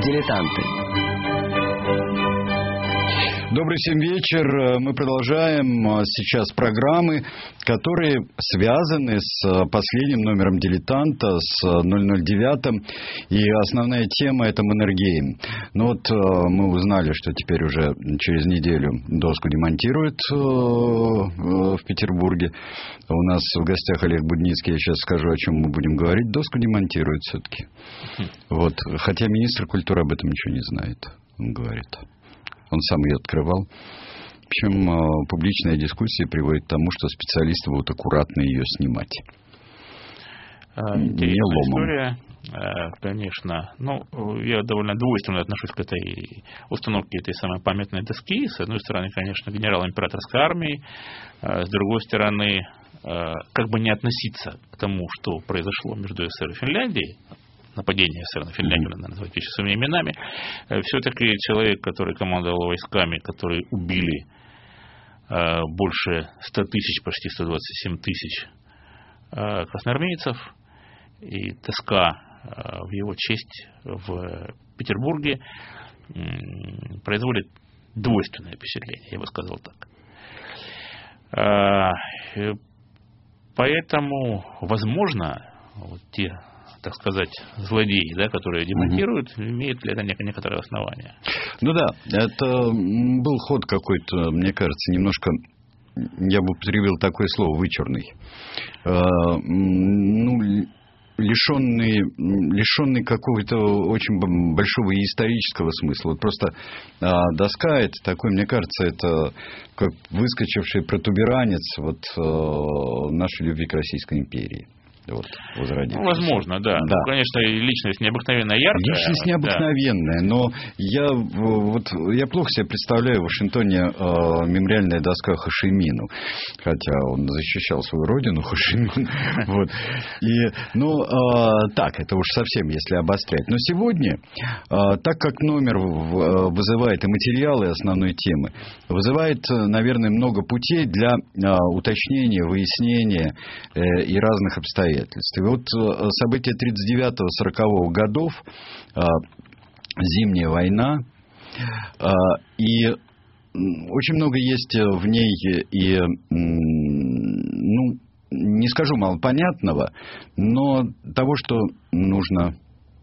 Дилетанты. Добрый всем вечер. Мы продолжаем сейчас программы, которые связаны с последним номером «Дилетанта», с 009. И основная тема – это Маннергейм. Ну вот мы узнали, что теперь уже через неделю доску демонтируют в Петербурге. У нас в гостях Олег Будницкий. Я сейчас скажу, о чем мы будем говорить. Доску демонтируют все-таки. Вот. Хотя министр культуры об этом ничего не знает, он говорит. Он сам ее открывал. В общем, публичная дискуссия приводит к тому, что специалисты будут аккуратно ее снимать. Интересная история, конечно. Ну, я довольно двойственно отношусь к этой установке этой самой памятной доски. С одной стороны, конечно, генерал императорской армии. С другой стороны, как бы не относиться к тому, что произошло между СССР и Финляндией, нападение СССР на Финляндию, надо назвать вещи своими именами, все-таки человек, который командовал войсками, которые убили больше 100 тысяч, почти 127 тысяч красноармейцев, и тоска в его честь в Петербурге производит двойственное впечатление, я бы сказал так. Поэтому, возможно, вот те, так сказать, злодеи, да, которые демонтируют, имеют ли это некоторое основание? Ну да, это был ход какой-то, мне кажется, немножко, я бы употребил такое слово, вычурный. Лишенный какого-то очень большого исторического смысла. Вот просто доска, это такой, мне кажется, это как выскочивший протуберанец нашей любви к Российской империи. Вот, возможно, да. Ну, конечно, личность необыкновенно яркая. Личность необыкновенная, но я плохо себе представляю в Вашингтоне мемориальная доска Хошимину, хотя он защищал свою родину, Хошимин. Так, это уж совсем, если обострять. Но сегодня, так как номер вызывает и материалы основной темы, вызывает, наверное, много путей для уточнения, выяснения и разных обстоятельств. И вот события 39-40 годов, зимняя война, и очень много есть в ней и, не скажу малопонятного, но того, что нужно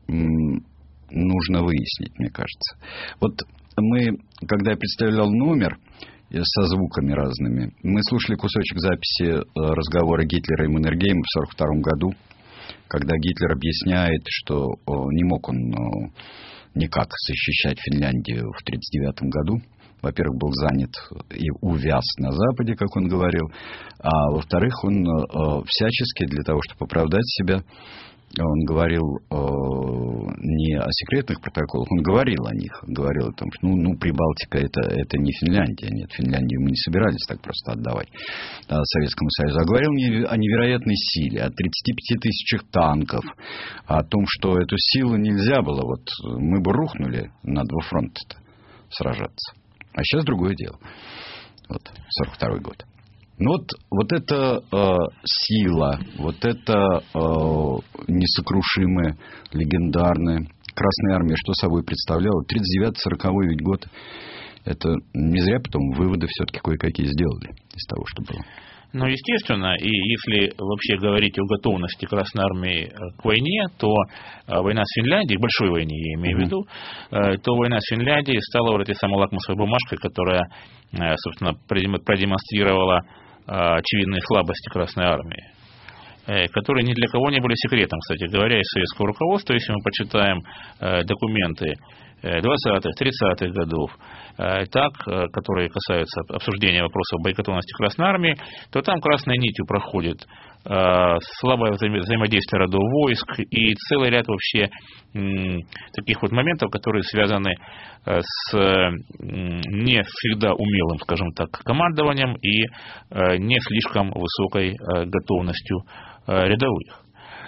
выяснить, мне кажется. Вот когда я представлял номер со звуками разными, мы слушали кусочек записи разговора Гитлера и Маннергейма в 1942 году, когда Гитлер объясняет, что не мог он никак защищать Финляндию в 1939 году. Во-первых, был занят и увяз на Западе, как он говорил, а во-вторых, он всячески для того, чтобы оправдать себя, он говорил не о секретных протоколах, он говорил о них. Говорил о том, что Прибалтика это не Финляндия. Нет, Финляндию мы не собирались так просто отдавать Советскому Союзу. А говорил о невероятной силе, о 35 тысячах танков, о том, что эту силу нельзя было. Мы бы рухнули на два фронта сражаться. А сейчас другое дело. 42-й год. Вот эта сила, вот эта несокрушимая, легендарная Красная Армия, что собой представляла? 39-40 ведь год. Это не зря потом выводы все-таки кое-какие сделали из того, что было. Ну, естественно, и если вообще говорить о готовности Красной Армии к войне, то война с Финляндией, большой войне я имею в виду, то война с Финляндией стала вот этой самой лакмусовой бумажкой, которая, собственно, продемонстрировала очевидные слабости Красной Армии, которые ни для кого не были секретом, кстати говоря, из советского руководства. Если мы почитаем документы 20-х, 30-х годов, которые касаются обсуждения вопросов боекотованности Красной Армии, то там красной нитью проходит слабое взаимодействие родов войск и целый ряд вообще таких вот моментов, которые связаны с не всегда умелым, скажем так, командованием и не слишком высокой готовностью рядовых.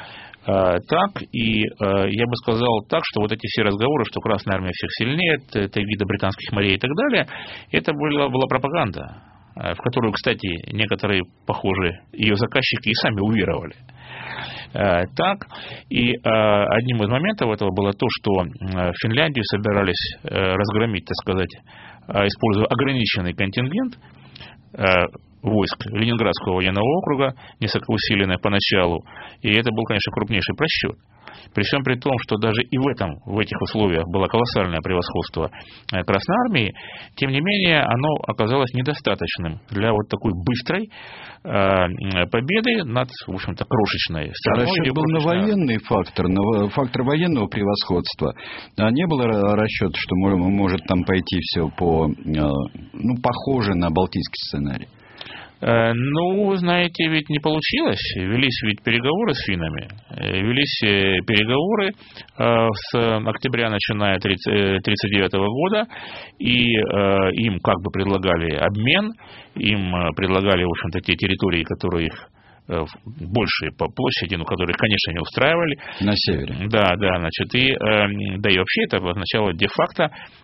Так, и я бы сказал так, что вот эти все разговоры, что Красная Армия всех сильнее, это вида британских морей и так далее, это была пропаганда, в которую, кстати, некоторые, похоже, ее заказчики и сами уверовали. Так, и одним из моментов этого было то, что в Финляндию собирались разгромить, так сказать, используя ограниченный контингент войск Ленинградского военного округа, несколько усиленное поначалу, и это был, конечно, крупнейший просчет. При всем при том, что даже и в этих условиях было колоссальное превосходство Красной Армии, тем не менее оно оказалось недостаточным для вот такой быстрой победы над, в общем-то, крошечной страной. Расчет был на военный фактор, на фактор военного превосходства. А не было расчета, что может там пойти все похоже на балтийский сценарий? Ну, знаете, ведь не получилось. Велись ведь переговоры с финнами. Велись переговоры с октября, начиная 1939 года. И им как бы предлагали обмен. Им предлагали, в общем-то, те территории, которые их большие по площади, но которые, конечно, не устраивали. На севере. Да, значит, и вообще это означало де-факто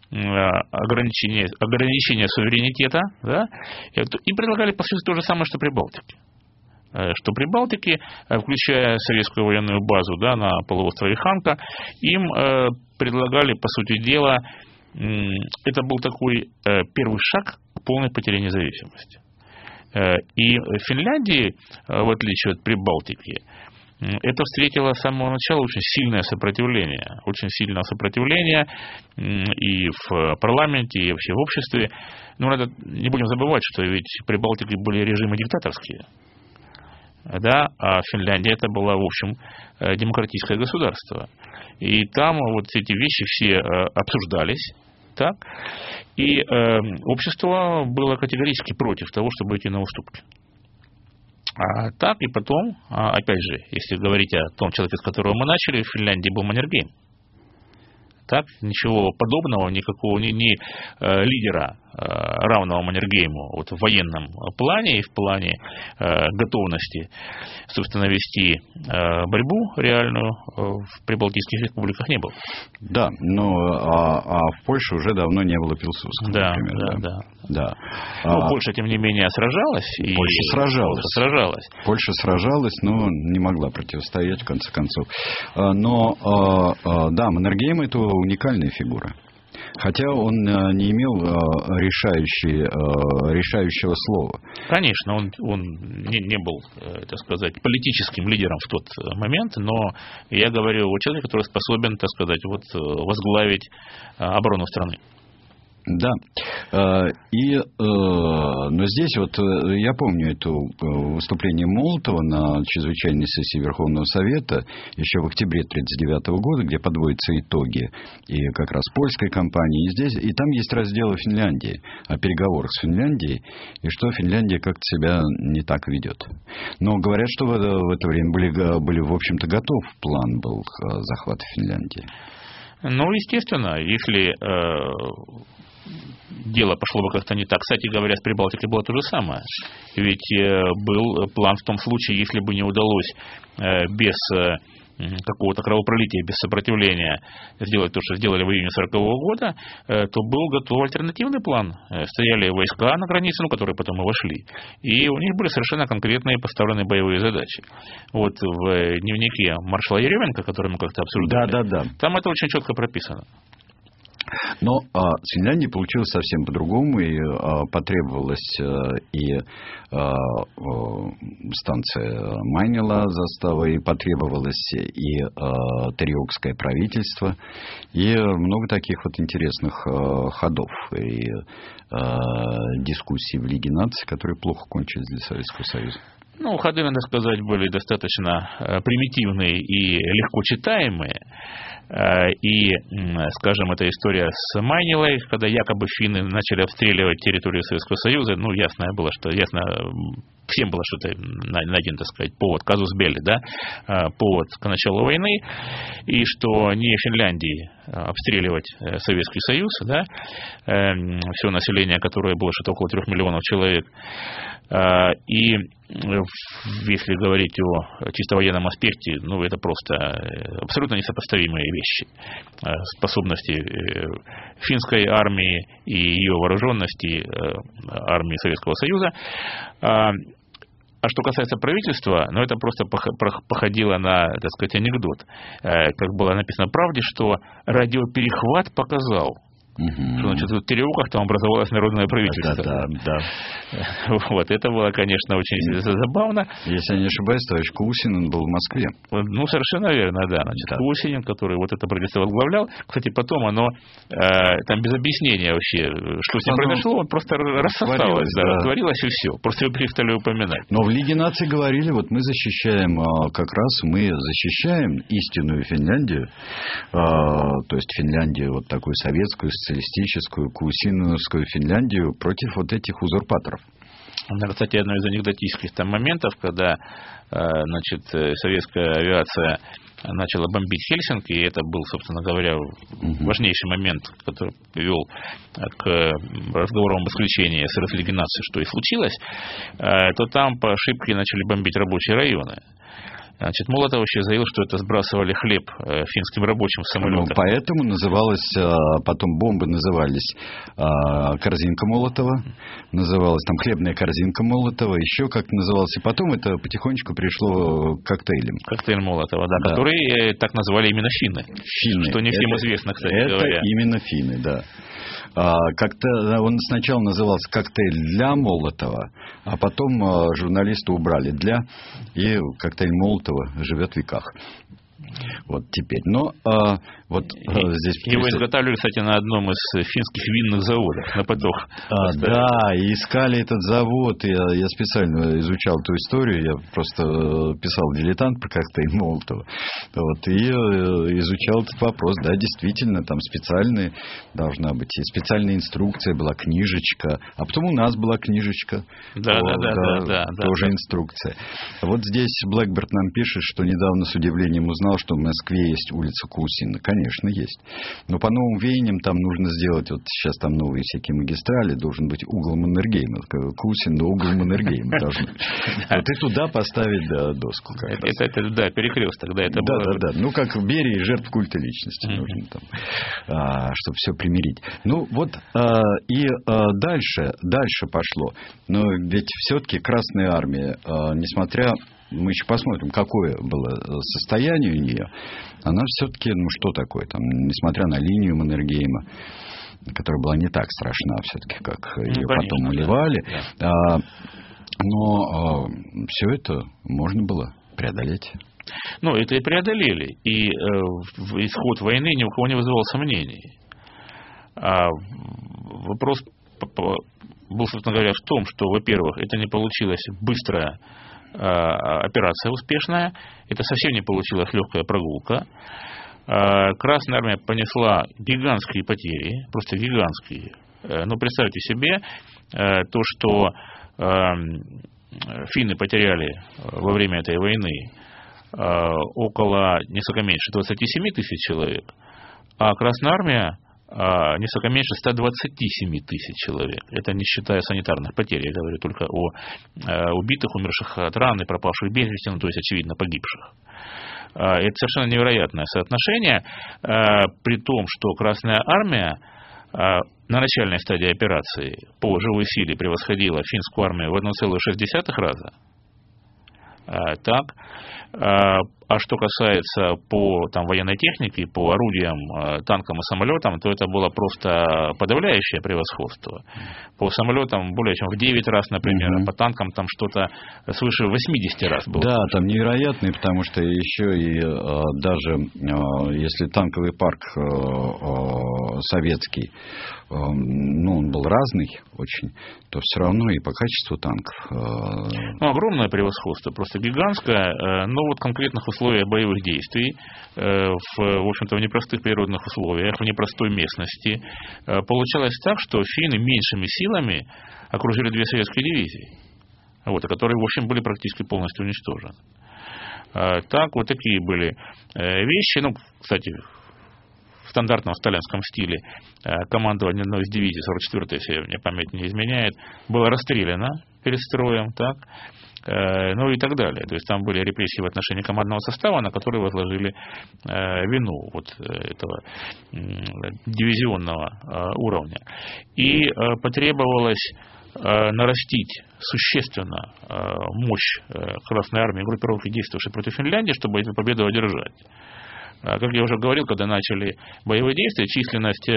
ограничение суверенитета, да, и предлагали, по сути, то же самое, что при Балтике. Что при Балтике, включая советскую военную базу, да, на полуострове Ханка, им предлагали, по сути дела, это был такой первый шаг к полной потере независимости. И в Финляндии, в отличие от Прибалтики, это встретило с самого начала очень сильное сопротивление. Очень сильное сопротивление и в парламенте, и вообще в обществе. Но не будем забывать, что ведь в Прибалтике были режимы диктаторские. Да, а Финляндия это было, в общем, демократическое государство. И там вот эти вещи все обсуждались. Так? И общество было категорически против того, чтобы идти на уступки. А так и потом, опять же, если говорить о том человеке, с которого мы начали, в Финляндии был Маннергейм. Так, ничего подобного, никакого ни лидера, равного Маннергейму вот в военном плане и в плане готовности, собственно, вести борьбу реальную в прибалтийских республиках не было. Да, но в Польше уже давно не было Пилсудского, например. Да. Но Польша, тем не менее, сражалась. Польша сражалась, но не могла противостоять, в конце концов. Но, да, Маннергейм — это уникальная фигура. Хотя он не имел решающего слова. Конечно, он не был, так сказать, политическим лидером в тот момент, но я говорю о человеке, который способен, так сказать, возглавить оборону страны. Да. Но здесь я помню это выступление Молотова на чрезвычайной сессии Верховного Совета еще в октябре 1939 года, где подводятся итоги и как раз польской кампании, и там есть раздел о Финляндии, о переговорах с Финляндией, и что Финляндия как-то себя не так ведет. Но говорят, что в это время были в общем-то, готов план был захвата Финляндии. Ну, естественно, если дело пошло бы как-то не так. Кстати говоря, с Прибалтикой было то же самое. Ведь был план в том случае, если бы не удалось без какого-то кровопролития, без сопротивления сделать то, что сделали в июне 1940 года, то был готов альтернативный план. Стояли войска на границе, которые потом и вошли. И у них были совершенно конкретные поставленные боевые задачи. Вот в дневнике маршала Еременко, который мы как-то обсуждали, там это очень четко прописано. Но с Финляндией получилось совсем по-другому, и потребовалась и станция Майнила, застава, и потребовалось и Терьокское правительство, и много таких интересных ходов и дискуссий в Лиге наций, которые плохо кончились для Советского Союза. Ну, ходы, надо сказать, были достаточно примитивные и легко читаемые. И, скажем, эта история с Майнилой, когда якобы финны начали обстреливать территорию Советского Союза, всем было, что это один, так сказать, повод, казус белли, да, повод к началу войны, и что не Финляндии обстреливать Советский Союз, да, все население, которое было что-то около 3 миллионов человек. И если говорить о чисто военном аспекте, это просто абсолютно несопоставимые вещи. Способности финской армии и ее вооруженности армии Советского Союза. А что касается правительства, это просто походило на, так сказать, анекдот. Как было написано в «Правде», что радиоперехват показал, что, значит, в Тереухах там образовалось народное правительство. Да. Вот, это было, конечно, очень забавно. Если я не ошибаюсь, товарищ Кусинин был в Москве. Совершенно верно, да. Значит, Кусинин, который вот это правительство возглавлял, кстати, потом оно, там без объяснения вообще, что с ним произошло, он просто рассосалось, растворилось и все. Просто его перестали упоминать. Но в Лиге наций говорили, вот мы защищаем, мы защищаем истинную Финляндию, то есть Финляндию вот такую советскую, социалистическую, кусиновскую Финляндию против вот этих узурпаторов. Кстати, одно из анекдотических там моментов, когда, значит, советская авиация начала бомбить Хельсинки, и это был, собственно говоря, важнейший момент, который привел к разговору об исключении СРС Лиги наций, что и случилось, то там по ошибке начали бомбить рабочие районы. Значит, Молотов вообще заявил, что это сбрасывали хлеб финским рабочим в самолетах. Поэтому называлось, потом бомбы назывались корзинка Молотова, называлась там хлебная корзинка Молотова, еще как-то называлось, и потом это потихонечку пришло к коктейлям. Коктейль Молотова, да, который так назвали именно финны. Что не всем известно, кстати говоря. Это именно финны, да. Как-то он сначала назывался коктейль для Молотова, а потом журналисты убрали для, и коктейль Молотова живет в веках. Вот теперь. Но здесь... Его изготавливали, кстати, на одном из финских винных заводов, на Потох. Да, и искали этот завод. Я специально изучал эту историю. Я просто писал «Дилетант» про коктейль Молотова. Вот, и изучал этот вопрос. Да, действительно, там специальные должна быть. И специальная инструкция была, книжечка. А потом у нас была книжечка. Да. Тоже инструкция. Вот здесь Блэкберт нам пишет, что недавно с удивлением узнал, что в Москве есть улица Кусина. Конечно, есть. Но по новым веяниям там нужно сделать, вот сейчас там новые всякие магистрали, должен быть угол Маннергейма. Кусин, угол Маннергейма должен быть. Вот и туда поставить доску. Это перекресток, да, это было. Да. Ну, как в Берии жертв культа личности нужно там, чтобы все примирить. Ну, вот и дальше пошло. Но ведь все-таки Красная Армия, несмотря... Мы еще посмотрим, какое было состояние у нее. Она все-таки, что такое, там, несмотря на линию Маннергейма, которая была не так страшна все-таки, как ее потом уливали. Да. Но все это можно было преодолеть. Это и преодолели. И исход войны ни у кого не вызывал сомнений. Вопрос был, собственно говоря, в том, что, во-первых, это не получилось быстрая операция успешная, это совсем не получилась легкая прогулка. Красная Армия понесла гигантские потери, просто гигантские. Но представьте себе то, что финны потеряли во время этой войны около несколько меньше 27 тысяч человек, а Красная Армия несколько меньше 127 тысяч человек. Это не считая санитарных потерь. Я говорю только о убитых, умерших от ран и пропавших без вести, то есть, очевидно, погибших. Это совершенно невероятное соотношение, при том, что Красная Армия на начальной стадии операции по живой силе превосходила финскую армию в 1,6 раза. Так. А что касается по военной технике, по орудиям, танкам и самолетам, то это было просто подавляющее превосходство. По самолетам более чем в 9 раз, например, а по танкам там что-то свыше 80 раз было. Да, там невероятный, потому что еще и даже если танковый парк советский, он был разный очень, то все равно и по качеству танков. Огромное превосходство, просто гигантское, но вот конкретных условиях боевых действий, в общем-то, в непростых природных условиях, в непростой местности, получалось так, что финны меньшими силами окружили 2 советские дивизии, которые, в общем, были практически полностью уничтожены. Так, вот такие были вещи. Кстати, в стандартном сталинском стиле командование одной из дивизий, 44-й, если мне память не изменяет, было расстреляно перед строем, так, и так далее. То есть там были репрессии в отношении командного состава, на который возложили вину этого дивизионного уровня. И потребовалось нарастить существенно мощь Красной Армии, группировки, действовавшей против Финляндии, чтобы эту победу одержать. Как я уже говорил, когда начали боевые действия, численность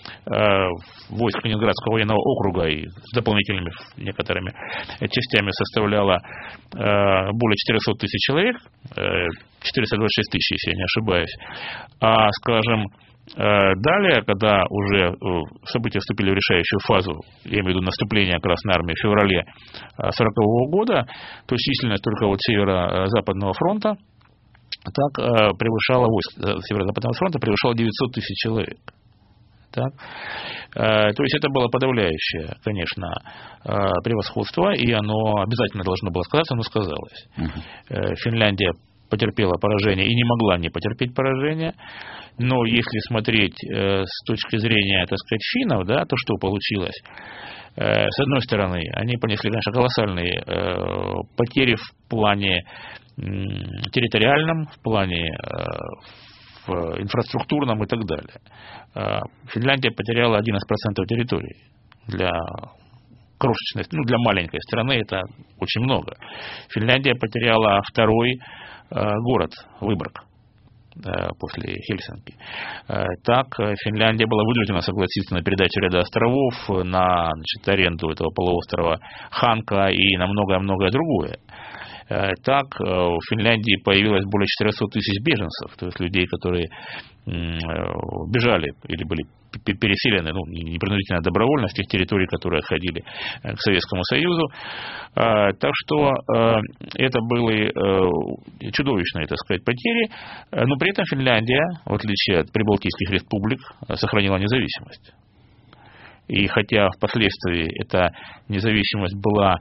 войск Ленинградского военного округа и с дополнительными некоторыми частями составляла более 400 тысяч человек, 426 тысяч, если я не ошибаюсь. А, скажем, далее, когда уже события вступили в решающую фазу, я имею в виду наступление Красной Армии в феврале 1940 года, то численность только вот Северо-Западного фронта так превышала войск Северо-Западного фронта, превышала 900 тысяч человек. Так? То есть это было подавляющее, конечно, превосходство, и оно обязательно должно было сказаться, оно сказалось. Финляндия потерпела поражение и не могла не потерпеть поражение, но если смотреть с точки зрения, так сказать, финнов, да, то что получилось? С одной стороны, они понесли, конечно, колоссальные потери в плане территориальном, в плане в инфраструктурном и так далее. Финляндия потеряла 11% территории. Для крошечной, для маленькой страны это очень много. Финляндия потеряла второй город, Выборг, после Хельсинки. Так, Финляндия была вынуждена согласиться на передачу ряда островов, на аренду этого полуострова Ханка и на многое-многое другое. Так, в Финляндии появилось более 400 тысяч беженцев, то есть людей, которые бежали или были переселены, непринудительно, добровольно с тех территорий, которые отходили к Советскому Союзу. Так что это были чудовищные, так сказать, потери, но при этом Финляндия, в отличие от прибалтийских республик, сохранила независимость. И хотя впоследствии эта независимость была,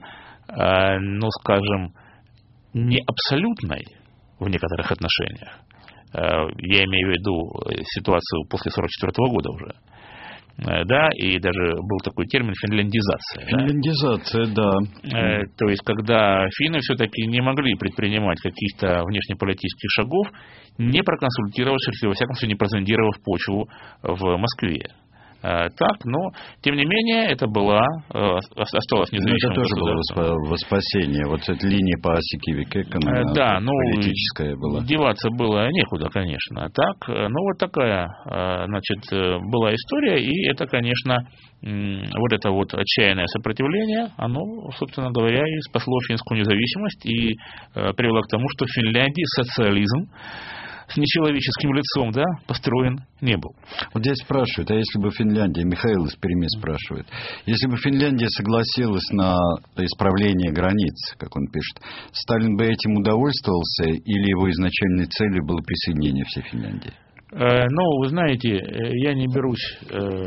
скажем, не абсолютной в некоторых отношениях, я имею в виду ситуацию после 1944 года уже, да, и даже был такой термин финляндизация. Финляндизация, да. То есть, когда финны все-таки не могли предпринимать каких-то внешнеполитических шагов, не проконсультировавшись, во всяком случае, не прозондировав почву в Москве. Так, но, тем не менее, это осталось независимым это тоже государством. было во спасение. Вот эта линия по оси Киви-Кеккона, да, политическая была. Деваться было некуда, конечно. Так, вот такая, была история, и это, конечно, вот это вот отчаянное сопротивление, оно, собственно говоря, и спасло финскую независимость и привело к тому, что в Финляндии социализм с нечеловеческим лицом, да, построен не был. Вот здесь спрашивают, а если бы Финляндия, Михаил из Перми спрашивает, если бы Финляндия согласилась на исправление границ, как он пишет, Сталин бы этим удовольствовался или его изначальной целью было присоединение всей Финляндии? Вы знаете, я не берусь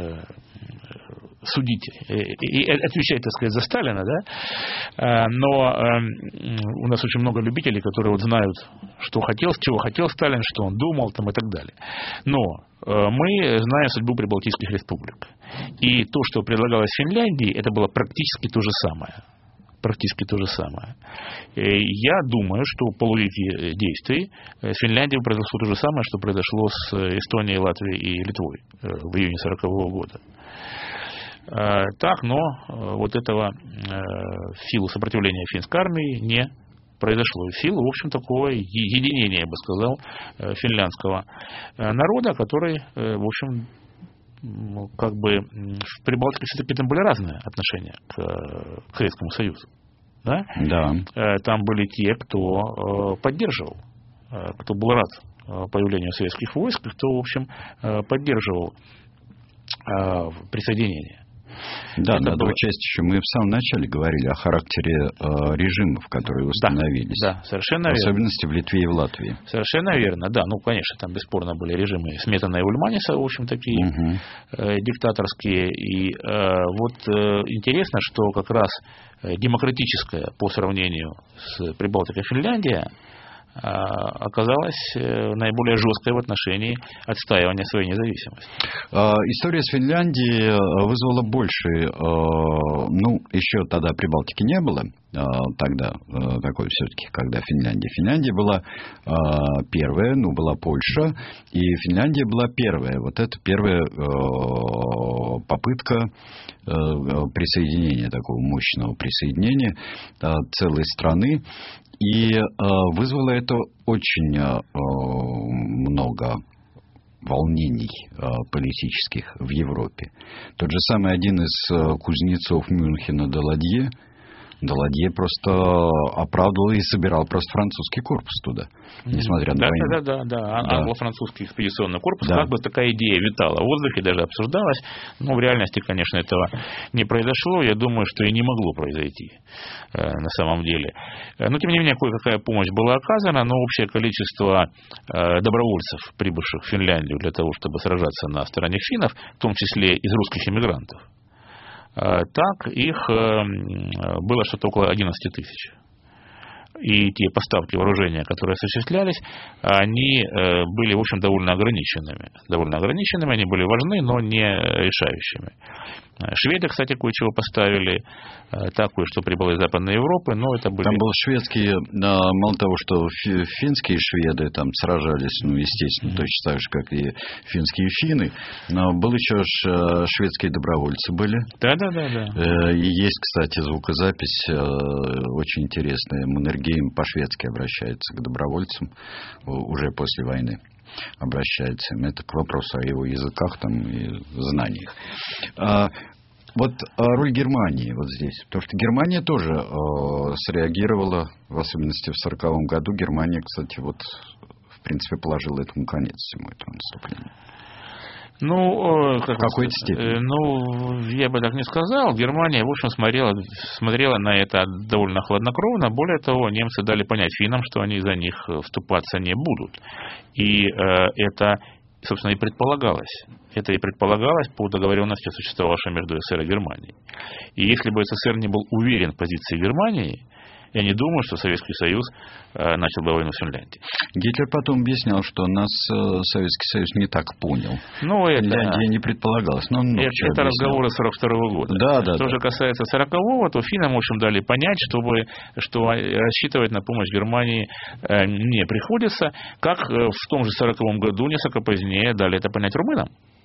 судить и отвечать, так сказать, за Сталина, да, но у нас очень много любителей, которые знают, что хотел, чего хотел Сталин, что он думал там и так далее. Но мы знаем судьбу прибалтийских республик. И то, что предлагалось Финляндии, это было практически то же самое. Практически то же самое. Я думаю, что по логике действий с Финляндией произошло то же самое, что произошло с Эстонией, Латвией и Литвой в июне 1940 года. Так, но вот этого в силу сопротивления финской армии не произошло. В силу, в общем, такого единения, я бы сказал, финляндского народа, который, в общем, в Прибалтике все-таки там были разные отношения к Советскому Союзу. Да? Да. Там были те, кто поддерживал, кто был рад появлению советских войск, и кто, в общем, поддерживал присоединение. Да, надо учесть еще, мы в самом начале говорили о характере режимов, которые установились. Да, совершенно верно. В особенности в Литве и в Латвии. Совершенно верно, да. Конечно, там бесспорно были режимы Сметана и Ульманиса, в общем, такие диктаторские. И интересно, что как раз демократическая по сравнению с Прибалтикой Финляндия, оказалась наиболее жесткой в отношении отстаивания своей независимости. История с Финляндией вызвала больше, еще тогда Прибалтики не было, тогда такой все-таки, когда Финляндия. Финляндия была первая, была Польша, и Финляндия была первая. Вот это первая попытка присоединения, такого мощного присоединения целой страны. И вызвало это очень много волнений политических в Европе. Тот же самый один из кузнецов Мюнхена Даладье просто оправдывал и собирал просто французский корпус туда, несмотря на войну. Да. Англо-французский экспедиционный корпус, как бы такая идея витала в воздухе, даже обсуждалась. Но в реальности, конечно, этого не произошло. Я думаю, что и не могло произойти на самом деле. Но, тем не менее, кое-какая помощь была оказана, но общее количество добровольцев, прибывших в Финляндию для того, чтобы сражаться на стороне финнов, в том числе из русских эмигрантов, так их было что-то около 11 тысяч. И те поставки вооружения, которые осуществлялись, они были, в общем, довольно ограниченными. Они были важны, но не решающими. Шведы, кстати, кое-чего поставили, кое-что прибыло из Западной Европы, но это были... Там был шведские, мало того, что финские шведы там сражались, естественно, точно так же, как и финские финны, но был еще шведские добровольцы были. Да. И есть, кстати, звукозапись очень интересная. Маннергейм по-шведски обращается к добровольцам уже после войны. Обращается. Это к вопросу о его языках и знаниях. Вот роль Германии вот здесь. Потому что Германия тоже среагировала, в особенности в 1940 году. Германия, кстати, в принципе, положила этому конец всему этому наступлению. В какой-то степени. Я бы так не сказал. Германия, в общем, смотрела на это довольно хладнокровно. Более того, немцы дали понять финнам, что они за них вступаться не будут. И это, собственно, и предполагалось. Это и предполагалось по договоренности, существовавшей между СССР и Германией. И если бы СССР не был уверен в позиции Германии, я не думаю, что Советский Союз начал бы войну с Финляндией. Гитлер потом объяснял, что нас Советский Союз не так понял. Финляндия не предполагалась. Это разговоры 1942 года. Да. Что же касается 1940-го, то финнам, в общем, дали понять, что рассчитывать на помощь Германии не приходится, как в том же 1940 году, несколько позднее, дали это понять румынам.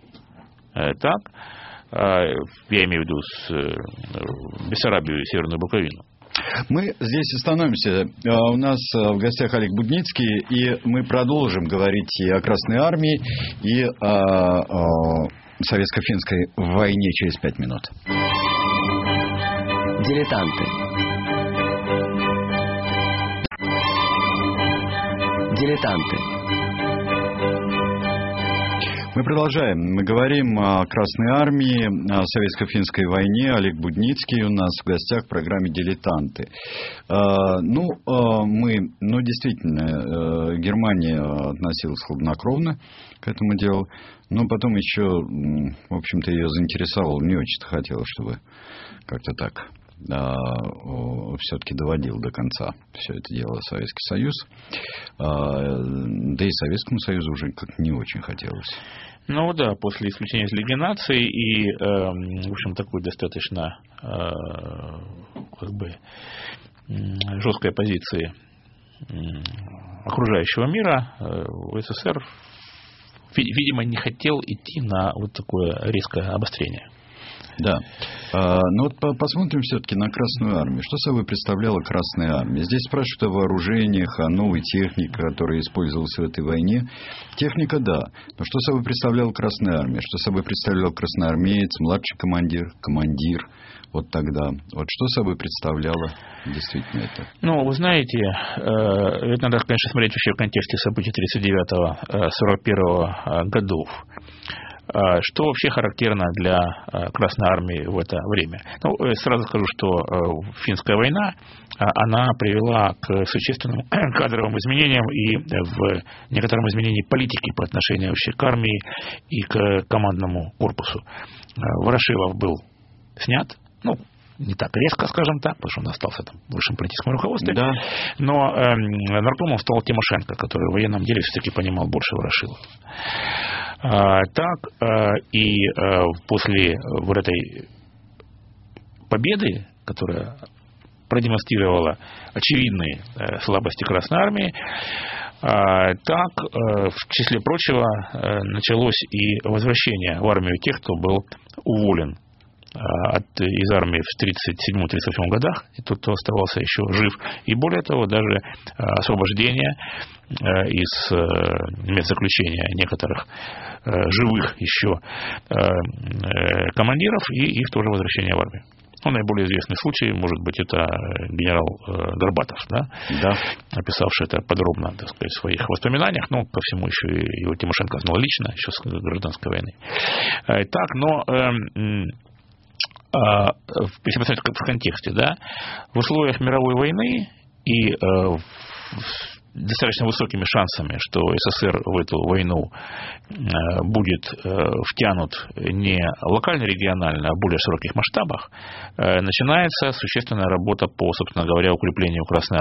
Я имею в виду Бессарабию и Северную Буковину. Мы здесь остановимся. У нас в гостях Олег Будницкий, и мы продолжим говорить и о Красной Армии, и о советско-финской войне через 5 минут. Дилетанты. Мы продолжаем. Мы говорим о Красной Армии, о советско-финской войне. Олег Будницкий у нас в гостях в программе «Дилетанты». Действительно, Германия относилась хладнокровно к этому делу. Но потом еще, в общем-то, ее заинтересовало. Не очень-то хотелось, чтобы как-то так все-таки доводил до конца все это дело Советский Союз. Да и Советскому Союзу уже как-то не очень хотелось. После исключения из Лиги наций и, в общем, такой достаточно жесткой позиции окружающего мира, СССР, видимо, не хотел идти на такое резкое обострение. Да. Посмотрим все-таки на Красную Армию. Что собой представляла Красная Армия? Здесь спрашивают о вооружениях, о новой технике, которая использовалась в этой войне. Техника, да. Но что собой представляла Красная Армия? Что собой представлял красноармеец, младший командир? Тогда. Что собой представляло действительно это? Вы знаете, это надо, конечно, смотреть вообще в контексте событий 1939-1941 годов. Что вообще характерно для Красной Армии в это время? Сразу скажу, что финская война, она привела к существенным кадровым изменениям и в некотором изменении политики по отношению вообще к армии и к командному корпусу. Ворошилов был снят, не так резко, скажем так, потому что он остался там в высшем политическом руководстве. Да. Но наркомом стал Тимошенко, который в военном деле все-таки понимал больше Ворошилова. И после вот этой победы, которая продемонстрировала очевидные слабости Красной Армии, в числе прочего, началось и возвращение в армию тех, кто был уволен из армии в 1937-1938 годах, и тот, кто оставался еще жив. И более того, даже освобождение из медзаключения некоторых живых еще командиров и их тоже возвращение в армию. Наиболее известный случай, может быть, это генерал Горбатов, да? Да. Описавший это подробно, так сказать, в своих воспоминаниях. По всему еще его Тимошенко знал лично, еще с гражданской войны. Если посмотреть в контексте, да, в условиях мировой войны и достаточно высокими шансами, что СССР в эту войну будет втянут не локально-регионально, а в более широких масштабах, начинается существенная работа по, собственно говоря, укреплению Красной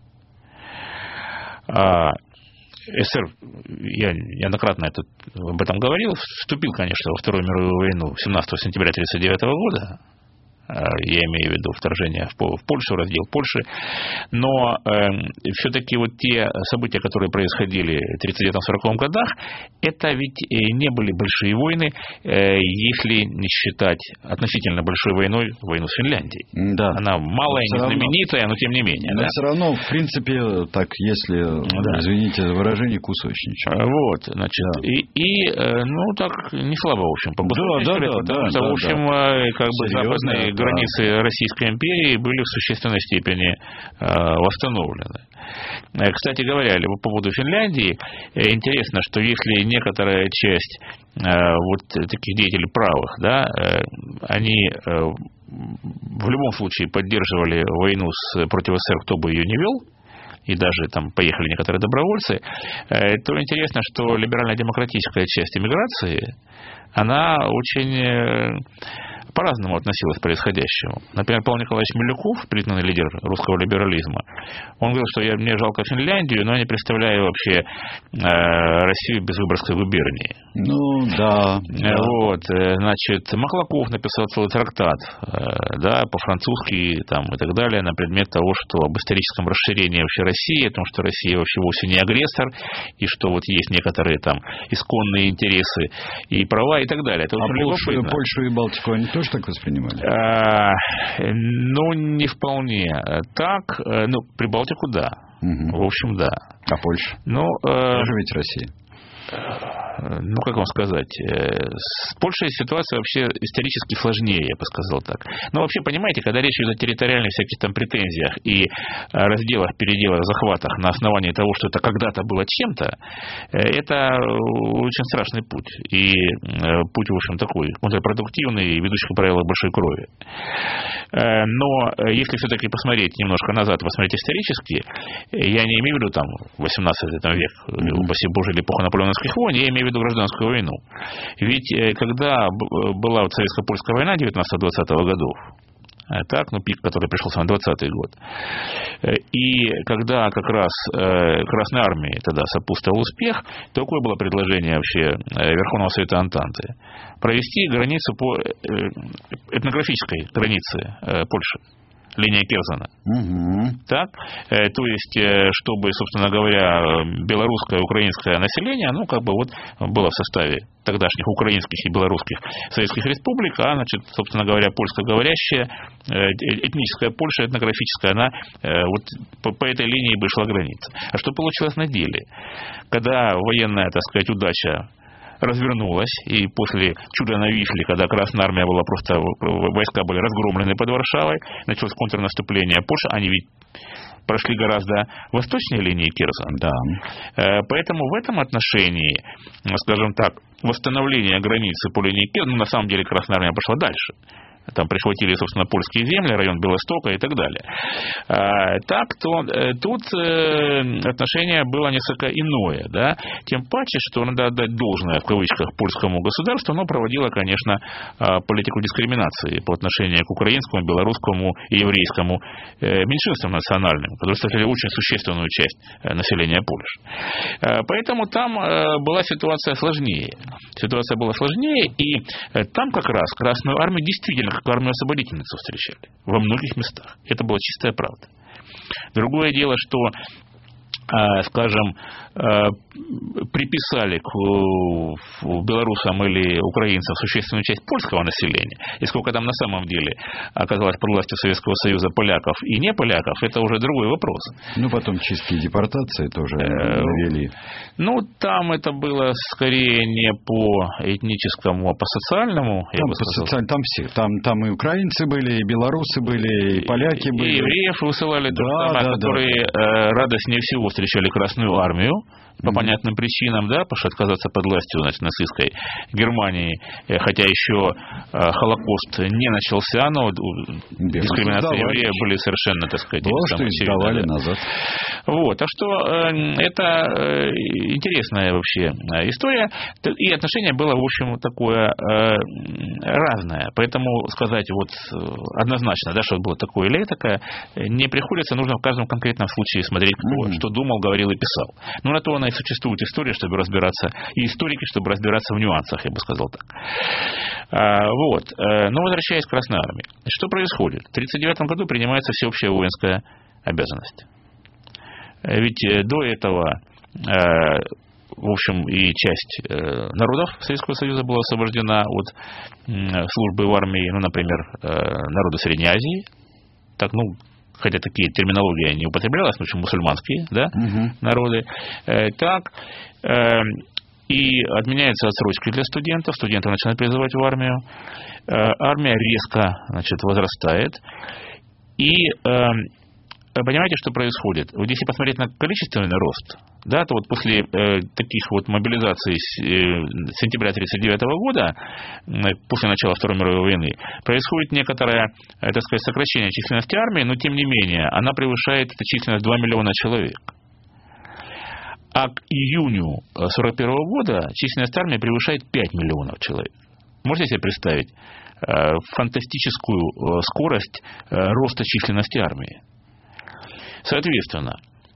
Армии. СССР, я неоднократно об этом говорил, вступил, конечно, во Вторую мировую войну 17 сентября 1939 года. Я имею в виду вторжение в Польшу, раздел Польши. Но все-таки вот те события, которые происходили в 1939-1940 годах, это ведь не были большие войны, если не считать относительно большой войной войну с Финляндией. Да. Она малая, не знаменитая, но тем не менее. Но все равно, в принципе, так, если, извините за выражение, кусочничек. Вот, значит, да. Так, не слабо, в общем, по потому что, в общем, как бы западные границы Российской империи были в существенной степени восстановлены. Кстати говоря, по поводу Финляндии, интересно, что если некоторая часть вот таких деятелей правых, да, они в любом случае поддерживали войну против СССР, кто бы ее не вел, и даже там поехали некоторые добровольцы, то интересно, что либерально-демократическая часть эмиграции, она очень по-разному относилась к происходящему. Например, Павел Николаевич Милюков, признанный лидер русского либерализма, он говорил, что мне жалко Финляндию, но я не представляю вообще Россию без Выборгской губернии. Вот, значит, Маклаков написал целый трактат, да, по-французски там, и так далее, на предмет того, что об историческом расширении вообще России, о том, что Россия вообще вовсе не агрессор, и что вот есть некоторые там исконные интересы и права и так далее. Это Польшу и Балтику они тоже так воспринимали? Не вполне так. Прибалтику да. Угу. В общем, да. А Польша? Тоже ведь Россия. Как вам сказать, с Польшей ситуация вообще исторически сложнее, я бы сказал так. Но вообще, понимаете, когда речь идет о территориальных всяких там претензиях и разделах, переделах, захватах на основании того, что это когда-то было чем-то, это очень страшный путь. И путь, в общем, такой контрпродуктивный, ведущий, как правило, к большой крови. Но если все-таки посмотреть немножко назад, посмотреть исторически, я не имею в виду там 18 век, упаси Боже, или эпоха наполеоновских войн, я имею в виду гражданскую войну. Ведь когда была советско-польская война 19-20 годов, пик, который пришелся на 20-й год, и когда как раз Красной Армии тогда сопутствовал успех, то какое было предложение вообще Верховного Совета Антанты? Провести границу по этнографической границе Польши. Линия Керзена. Угу. Так? То есть, чтобы, собственно говоря, белорусское и украинское население, было в составе тогдашних украинских и белорусских советских республик, собственно говоря, польскоговорящая, этническая Польша, этнографическая, она по этой линии бы шла граница. А что получилось на деле? Когда военная, так сказать, удача развернулась, и после чуда на Висле, когда Красная Армия была просто, войска были разгромлены под Варшавой, началось контрнаступление Польши, они ведь прошли гораздо восточнее линии Керзена. Да. Поэтому в этом отношении, скажем так, восстановление границы по линии Керзена, на самом деле Красная Армия пошла дальше. там прихватили, собственно, польские земли, район Белостока и так далее. Так, то тут отношение было несколько иное, да, тем паче, что надо отдать должное, в кавычках, польскому государству, оно проводило, конечно, политику дискриминации по отношению к украинскому, белорусскому и еврейскому меньшинствам национальным, которые составляли очень существенную часть населения Польши. Поэтому там была ситуация сложнее. Ситуация была сложнее, и там как раз Красную Армию действительно как армию-освободительницу встречали во многих местах. Это была чистая правда. Другое дело, что, скажем, приписали к белорусам или украинцам существенную часть польского населения, и сколько там на самом деле оказалось под властью Советского Союза поляков и не поляков, это уже другой вопрос. Ну, потом чистки и депортации тоже ввели. Ну, там это было скорее не по этническому, а по социальному. Там все. Там и украинцы были, и белорусы были, и поляки были. И евреев высылали, которые радостнее всего встречали Красную Армию. По понятным причинам, да, потому что отказаться под властью, значит, нацистской Германии, хотя еще Холокост не начался, но дискриминация евреев были совершенно, так сказать, сдавали назад. Вот, так что это интересная вообще история, и отношение было, в общем, такое разное, поэтому сказать вот однозначно, да, что было такое или такое, не приходится, нужно в каждом конкретном случае смотреть, кто что думал, говорил и писал. Но на то она и существует история, чтобы разбираться, и историки, чтобы разбираться в нюансах, я бы сказал так. Вот. Но возвращаясь к Красной Армии. Что происходит? В 1939 году принимается всеобщая воинская обязанность. Ведь до этого, в общем, и часть народов Советского Союза была освобождена от службы в армии, ну, например, народы Средней Азии, так, ну, хотя такие терминологии не употреблялась, но в общем, мусульманские, да, народы, так, и отменяются отсрочки для студентов, студенты начинают призывать в армию, армия резко, значит, возрастает, и понимаете, что происходит? Вот если посмотреть на количественный рост, да, то вот после таких вот мобилизаций с сентября 1939 года, после начала Второй мировой войны, происходит некоторое, так сказать, сокращение численности армии, но тем не менее она превышает эта численность 2 миллиона человек. А к июню 1941 года численность армии превышает 5 миллионов человек. Можете себе представить фантастическую скорость роста численности армии? Соответственно,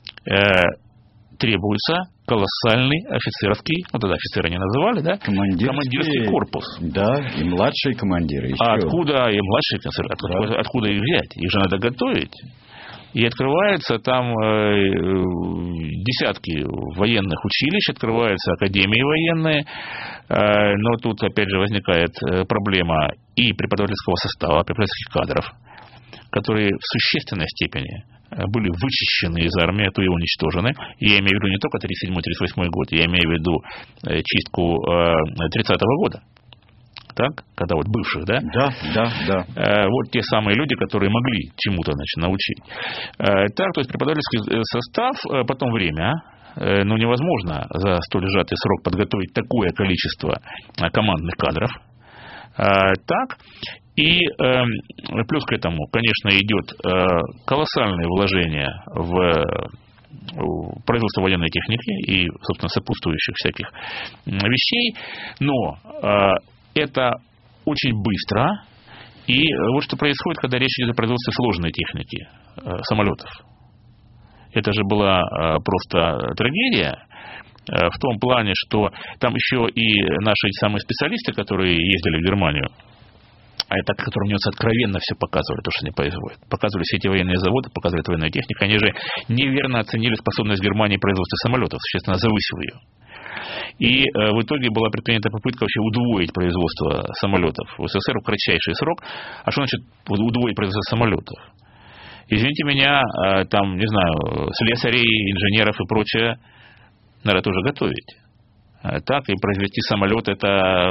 требуется колоссальный офицерский, ну тогда офицеры не называли, да, командирский корпус. Да, и младшие командиры еще. А откуда и младшие командиры? Откуда их взять? Их же надо готовить. И открываются там десятки военных училищ, открываются академии военные, но тут опять же возникает проблема и преподавательского состава, преподавательских кадров, которые в существенной степени были вычищены из армии, а то и уничтожены. И я имею в виду не только 1937-1938 год, я имею в виду чистку 1930 года. Так? Когда вот бывших, да? Да. Вот те самые люди, которые могли чему-то, значит, научить. Так, то есть преподавательский состав, потом время, но невозможно за столь сжатый срок подготовить такое количество командных кадров. Так, и плюс к этому, конечно, идет колоссальное вложение в производство военной техники и, собственно, сопутствующих всяких вещей, но это очень быстро, и вот что происходит, когда речь идет о производстве сложной техники самолетов. Это же была просто трагедия, в том плане, что там еще и наши самые специалисты, которые ездили в Германию, которым немцы откровенно все показывали, то, что они производят. Показывали все эти военные заводы, показывали военную технику. Они же неверно оценили способность Германии производства самолетов, существенно завысив ее. И в итоге была предпринята попытка вообще удвоить производство самолетов в СССР в кратчайший срок. А что значит удвоить производство самолетов? Извините меня, там, не знаю, слесарей, инженеров и прочее надо тоже готовить. Так, и произвести самолет — это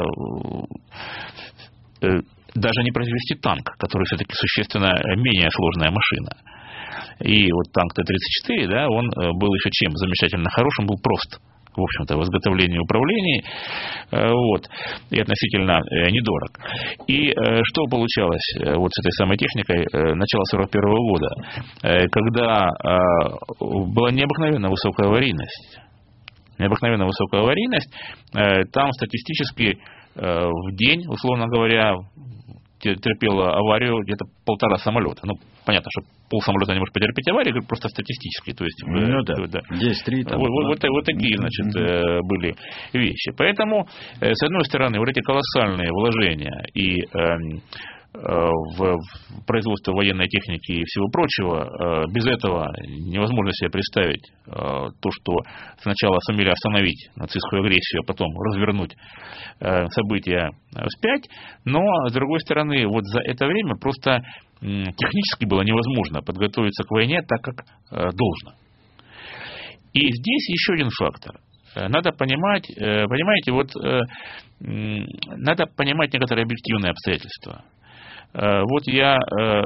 даже не произвести танк, который все-таки существенно менее сложная машина. И вот танк Т-34, да, он был еще чем замечательно хорошим, был прост в общем-то, в изготовлении и управлении, вот, и относительно недорог. И что получалось вот с этой самой техникой начала 1941 года, когда была необыкновенно высокая аварийность. Необыкновенно высокая аварийность, там статистически в день, условно говоря, терпело аварию где-то 1,5 самолета. Ну, понятно, что полсамолета не может потерпеть аварию, просто статистически. То есть, ну да, да. 10-3 там. Вот такие, значит, были вещи. Поэтому, с одной стороны, вот эти колоссальные вложения и в производство военной техники и всего прочего, без этого невозможно себе представить то, что сначала сумели остановить нацистскую агрессию, а потом развернуть события вспять, но, с другой стороны, вот за это время просто технически было невозможно подготовиться к войне так, как должно. И здесь еще один фактор. Надо понимать, понимаете, вот надо понимать некоторые объективные обстоятельства. Вот я,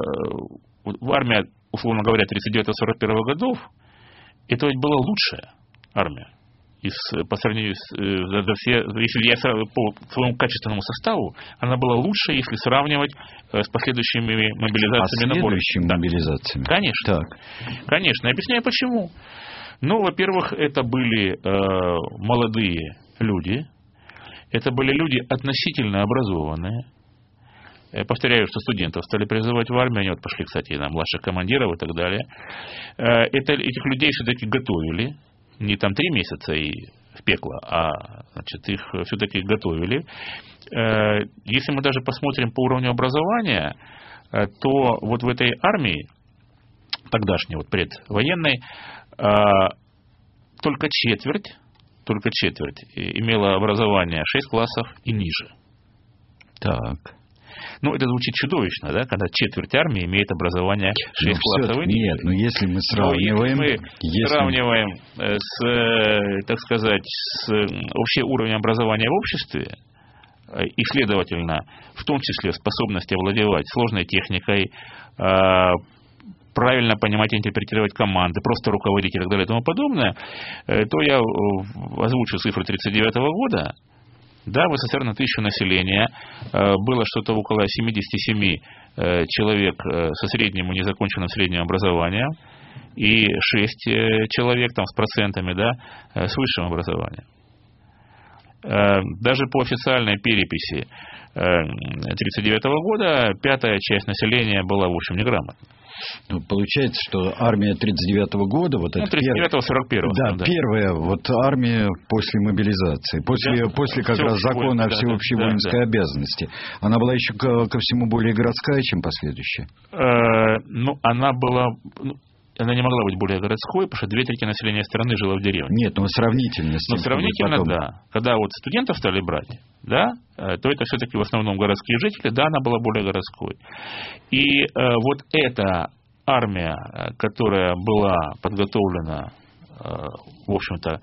армия, условно говоря, 39-41 годов, это ведь была лучшая армия. По сравнению если я по своему качественному составу, она была лучше, если сравнивать с последующими мобилизациями. Последующими мобилизациями? Конечно. Так. Конечно. Я объясняю, почему. Ну, во-первых, это были молодые люди, это были люди относительно образованные. Я повторяю, что студентов стали призывать в армию, они вот пошли, кстати, на младших командиров и так далее. Этих людей все-таки готовили, не там 3 месяца и в пекло, а значит, их все-таки готовили. Если мы даже посмотрим по уровню образования, то вот в этой армии, тогдашней, вот предвоенной, только четверть имела образование 6 классов и ниже. Так. Ну, это звучит чудовищно, да, когда четверть армии имеет образование 6 классов и ниже. Нет, но если мы сравниваем... сравниваем с, так сказать, с общим уровнем образования в обществе, и, следовательно, в том числе способность овладевать сложной техникой, правильно понимать и интерпретировать команды, просто руководить и так далее и тому подобное, то я озвучу цифру 1939 года. Да, в СССР на 1000 населения было что-то около 77 человек со средним и незаконченным средним образованием и 6 человек там, с процентами, да, с высшим образованием. Даже по официальной переписи 1939 года 5-я часть населения была, в общем, неграмотна. Ну, получается, что армия 1939 года, вот это 39-41. Да, первая вот армия после мобилизации, после как раз закона о всеобщей воинской обязанности. Она была еще ко всему более городская, чем последующая? Ну, она не могла быть более городской, потому что 2/3 населения страны жило в деревне. Нет, но сравнительно с тем, сравнительно, потом... да. Когда вот студентов стали брать, да, то это все-таки в основном городские жители, да, она была более городской. И вот эта армия, которая была подготовлена, в общем-то,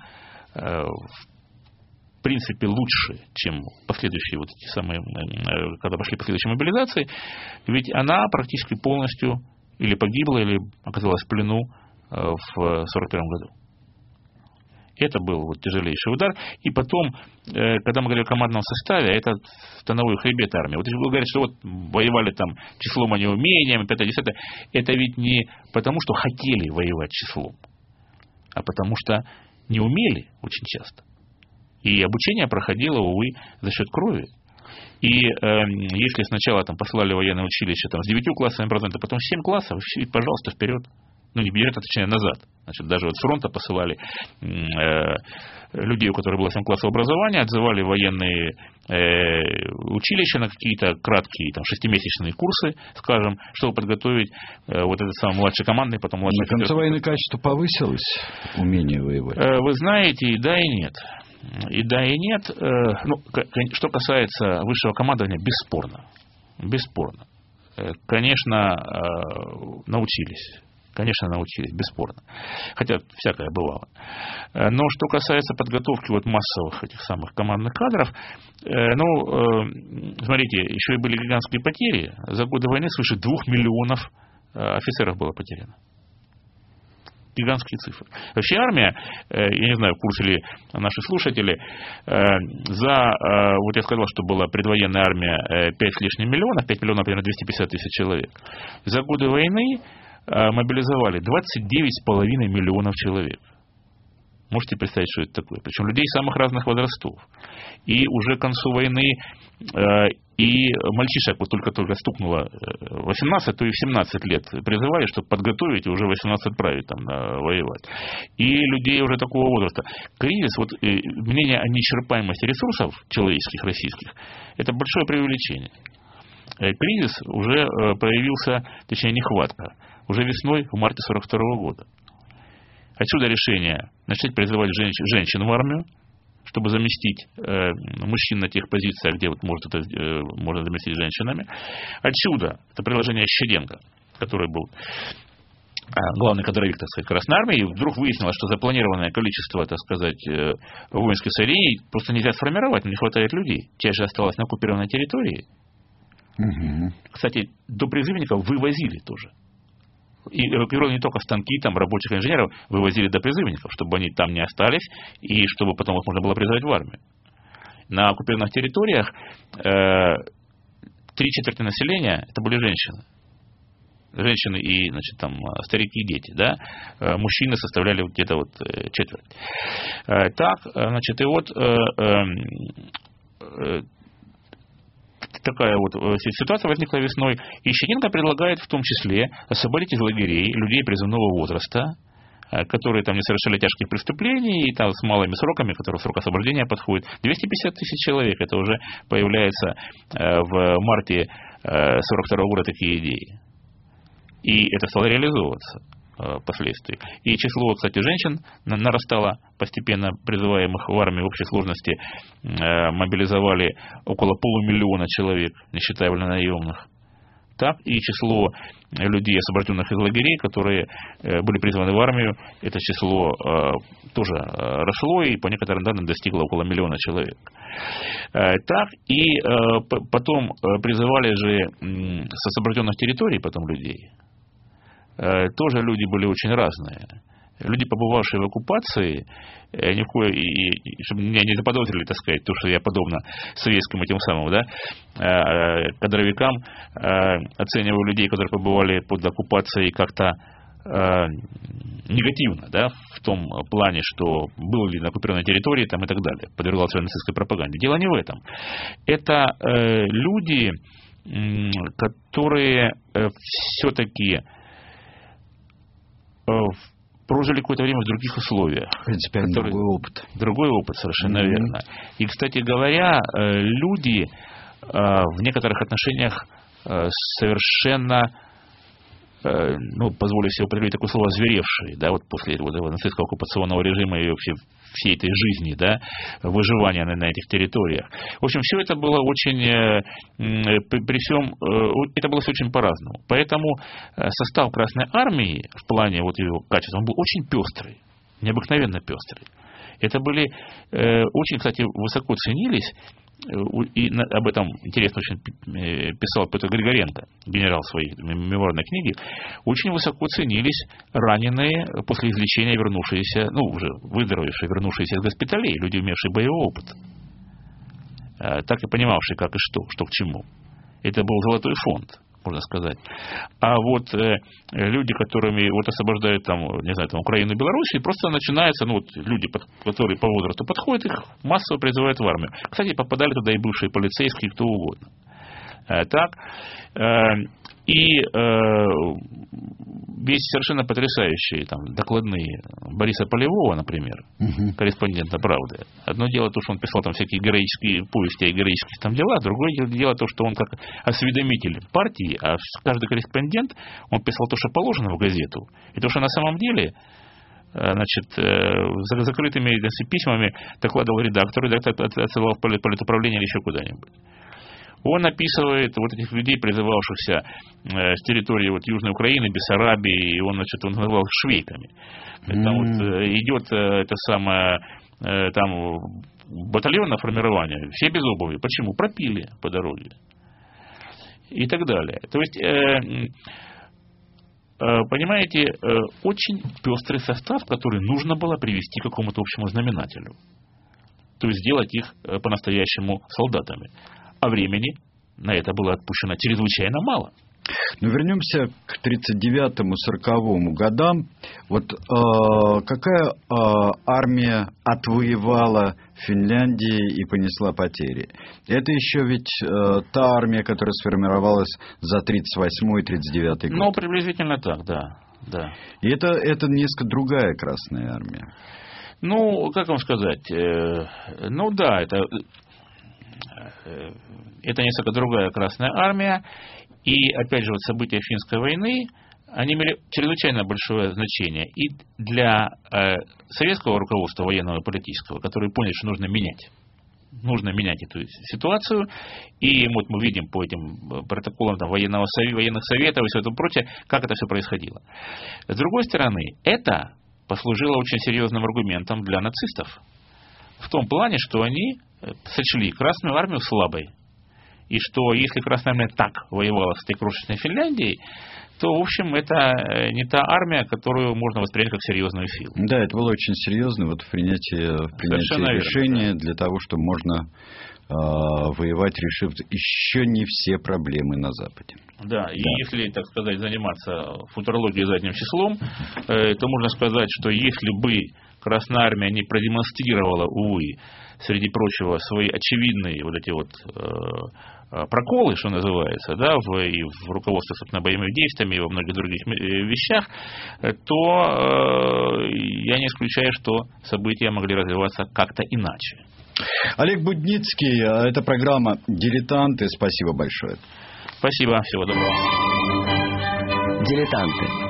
в принципе, лучше, чем последующие вот эти самые, когда пошли последующие мобилизации, ведь она практически полностью или погибла, или оказалась в плену в 1941 году. Это был вот тяжелейший удар. И потом, когда мы говорим о командном составе, это становой хребет армии. Вот если вы говорите, что вот воевали там числом, а не умением, 5-10, это ведь не потому, что хотели воевать числом, а потому что не умели очень часто. И обучение проходило, увы, за счет крови. И если сначала там посылали в военное училище там, с 9 классами, а потом 7 классов, и, пожалуйста, вперед. Ну, не вперед, а точнее назад. Значит, даже вот с фронта посылали людей, у которых было 7 классов образования, отзывали в военные училища на какие-то краткие там, 6-месячные курсы, скажем, чтобы подготовить вот этот самый младший командный, потом младший. На конце войны качество повысилось, умение воевать? Вы знаете, и да, и нет. И да, и нет. Ну, что касается высшего командования, бесспорно. Бесспорно. Конечно, научились. Конечно, научились, бесспорно. Хотя всякое бывало. Но что касается подготовки вот массовых этих самых командных кадров, смотрите, еще и были гигантские потери. За годы войны свыше 2 миллионов офицеров было потеряно. гигантские цифры. Вообще армия, я не знаю, в курсе ли наши слушатели, вот я сказал, что была предвоенная армия 5 с лишним миллионов, 5 миллионов, примерно 250 тысяч человек. За годы войны мобилизовали 29,5 миллионов человек. Можете представить, что это такое? Причем людей самых разных возрастов. И уже к концу войны и мальчишек вот только-только стукнуло 18, то и в 17 лет призывали, чтобы подготовить и уже 18 отправить там воевать. И людей уже такого возраста. Кризис, вот мнение о неисчерпаемости ресурсов человеческих, российских, это большое преувеличение. Кризис уже проявился, точнее нехватка, уже весной, в марте 1942 года. Отсюда решение начать призывать женщин в армию, чтобы заместить мужчин на тех позициях, где вот можно заместить женщинами. Отсюда это приложение Щеденко, который был главный кадровик, так сказать, Красной Армии, и вдруг выяснилось, что запланированное количество, так сказать, воинских соединений просто нельзя сформировать, не хватает людей. Часть же осталась на оккупированной территории. Угу. Кстати, до призывников вывозили тоже. И эвакуировали не только станки, там, рабочих инженеров, вывозили до призывников, чтобы они там не остались, и чтобы потом их можно было призвать в армию. На оккупированных территориях 3/4 населения это были женщины. Женщины и, значит, там, старики и дети, да? Мужчины составляли где-то вот четверть. Так, значит, и вот такая вот ситуация возникла весной. И Щеденко предлагает в том числе освободить из лагерей людей призывного возраста, которые там не совершали тяжких преступлений, и там с малыми сроками, которые срок освобождения подходит. 250 тысяч человек, это уже появляется в марте 1942 года такие идеи. И это стало реализовываться впоследствии. И число, кстати, женщин нарастало постепенно, призываемых в армию в общей сложности мобилизовали около 500 000 человек, не считая вольнонаемных. Так и число людей, освобожденных из лагерей, которые были призваны в армию, это число тоже росло и по некоторым данным достигло около 1 миллиона человек. Так и потом призывали же с освобожденных территорий потом людей. Тоже люди были очень разные. Люди, побывавшие в оккупации, ни в коем, чтобы меня не заподозрили, так сказать, то, что я подобно советским этим самым, да, кадровикам, оцениваю людей, которые побывали под оккупацией как-то негативно, да, в том плане, что был ли на оккупированной территории там, и так далее, подвергался нацистской пропаганде. Дело не в этом. Это люди, которые все-таки прожили какое-то время в других условиях. Принципиально другой опыт. Другой опыт, совершенно верно. И, кстати говоря, люди в некоторых отношениях совершенно, ну, позволю себе употребить такое слово, озверевшие, да, вот после этого нацистского оккупационного режима и вообще всей этой жизни, да, выживания на этих территориях. В общем, все это было очень, при всем, это было все очень по-разному. Поэтому состав Красной Армии в плане вот его качества, он был очень пестрый, необыкновенно пестрый. Это были, очень, кстати, высоко ценились, и об этом интересно очень писал Петр Григоренко, генерал в своей мемуарной книге, очень высоко ценились раненые после излечения вернувшиеся, ну, уже выздоровевшие, вернувшиеся из госпиталей, люди, имевшие боевой опыт, так и понимавшие, как и что к чему. Это был золотой фонд, можно сказать. А вот люди, которыми вот освобождают там, не знаю, там Украину и Белоруссию, просто начинается, ну вот люди, которые по возрасту подходят, их массово призывают в армию. Кстати, попадали туда и бывшие полицейские, кто угодно. Так. И есть совершенно потрясающие там докладные Бориса Полевого, например, корреспондента «Правды». Одно дело то, что он писал там всякие героические повести о героических там делах, другое дело то, что он как осведомитель партии, а каждый корреспондент, он писал то, что положено в газету, и то, что на самом деле, значит, закрытыми письмами докладывал редактор отсылал в политуправление или еще куда-нибудь. Он описывает вот этих людей, призывавшихся с территории вот Южной Украины, Бессарабии, и он, значит, он называл швейками. Там вот идет это самое, там батальон на формирование, все без обуви. Почему? Пропили по дороге. И так далее. То есть понимаете, очень пестрый состав, который нужно было привести к какому-то общему знаменателю. То есть сделать их по-настоящему солдатами. А времени на это было отпущено чрезвычайно мало. Но вернемся к 39-40 годам. Вот какая армия отвоевала Финляндии и понесла потери? Это еще ведь та армия, которая сформировалась за 38-й и 39-й год. Ну, приблизительно так, да. И это несколько другая Красная армия. Ну, как вам сказать? Ну да, это несколько другая Красная армия. И, опять же, вот события Финской войны, они имели чрезвычайно большое значение и для советского руководства военного и политического, которые поняли, что нужно менять. Нужно менять эту ситуацию. И вот мы видим по этим протоколам военных советов и все это прочее, как это все происходило. С другой стороны, это послужило очень серьезным аргументом для нацистов. В том плане, что они сочли Красную армию слабой. И что если Красная армия так воевала с этой крошечной Финляндией, то, в общем, это не та армия, которую можно воспринять как серьезную силу. Да, это было очень серьезно, вот в принятии решения для того, чтобы можно воевать, решив еще не все проблемы на Западе. Да, и если, так сказать, заниматься футурологией задним числом, то можно сказать, что если бы Красная армия не продемонстрировала, увы, среди прочего, свои очевидные вот эти вот проколы, что называется, да, и в руководстве, собственно, боевыми действиями, и во многих других вещах, то я не исключаю, что события могли развиваться как-то иначе. Олег Будницкий, это программа «Дилетанты». Спасибо большое. Спасибо, всего доброго. «Дилетанты».